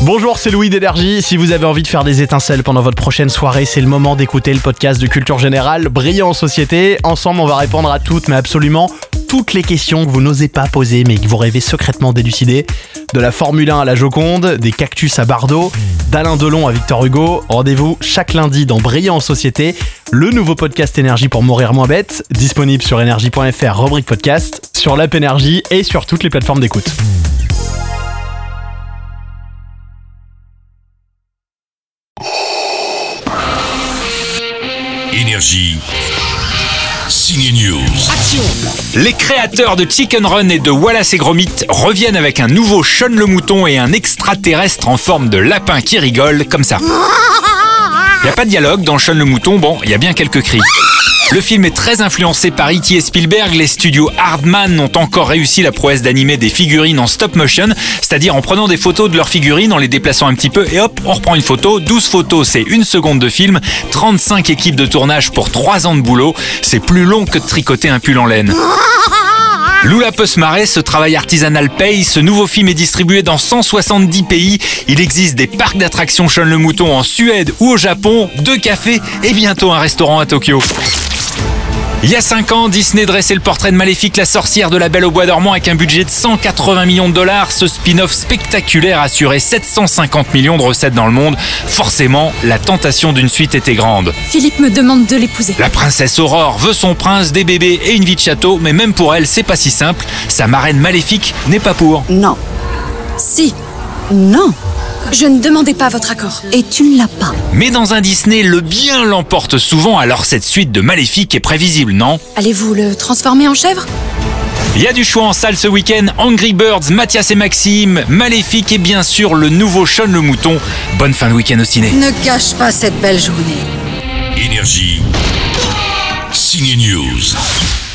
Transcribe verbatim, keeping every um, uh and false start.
Bonjour, c'est Louis d'Énergie. Si vous avez envie de faire des étincelles pendant votre prochaine soirée, c'est le moment d'écouter le podcast de Culture Générale, Brillant en Société. Ensemble, on va répondre à toutes, mais absolument toutes les questions que vous n'osez pas poser, mais que vous rêvez secrètement d'élucider. De la Formule un à la Joconde, des cactus à Bardot, d'Alain Delon à Victor Hugo. Rendez-vous chaque lundi dans Brillant en Société, le nouveau podcast Énergie pour mourir moins bête, disponible sur énergie point f r, rubrique podcast, sur l'app Énergie et sur toutes les plateformes d'écoute. Énergie. Signe News. Action. Les créateurs de Chicken Run et de Wallace et Gromit reviennent avec un nouveau Sean le Mouton et un extraterrestre en forme de lapin qui rigole comme ça. Il n'y a pas de dialogue dans Sean le Mouton, bon, il y a bien quelques cris. Le film est très influencé par E T et Spielberg. Les studios Hardman ont encore réussi la prouesse d'animer des figurines en stop motion, c'est-à-dire en prenant des photos de leurs figurines, en les déplaçant un petit peu et hop, on reprend une photo. douze photos, c'est une seconde de film. trente-cinq équipes de tournage pour trois ans de boulot. C'est plus long que de tricoter un pull en laine. Lula peut se marrer, ce travail artisanal paye. Ce nouveau film est distribué dans cent soixante-dix pays. Il existe des parcs d'attractions Sean le Mouton en Suède ou au Japon, deux cafés et bientôt un restaurant à Tokyo. Il y a cinq ans, Disney dressait le portrait de Maléfique, la sorcière de la Belle au bois dormant, avec un budget de cent quatre-vingts millions de dollars. Ce spin-off spectaculaire assurait sept cent cinquante millions de recettes dans le monde. Forcément, la tentation d'une suite était grande. Philippe me demande de l'épouser. La princesse Aurore veut son prince, des bébés et une vie de château, mais même pour elle, c'est pas si simple. Sa marraine Maléfique n'est pas pour. Non. Si. Non. Je ne demandais pas votre accord. Et tu ne l'as pas. Mais dans un Disney, le bien l'emporte souvent, alors cette suite de Maléfique est prévisible, non ? Allez-vous le transformer en chèvre ? Il y a du choix en salle ce week-end. Angry Birds, Mathias et Maxime, Maléfique et bien sûr le nouveau Sean le Mouton. Bonne fin de week-end au ciné. Ne gâche pas cette belle journée. Énergie. Signe News.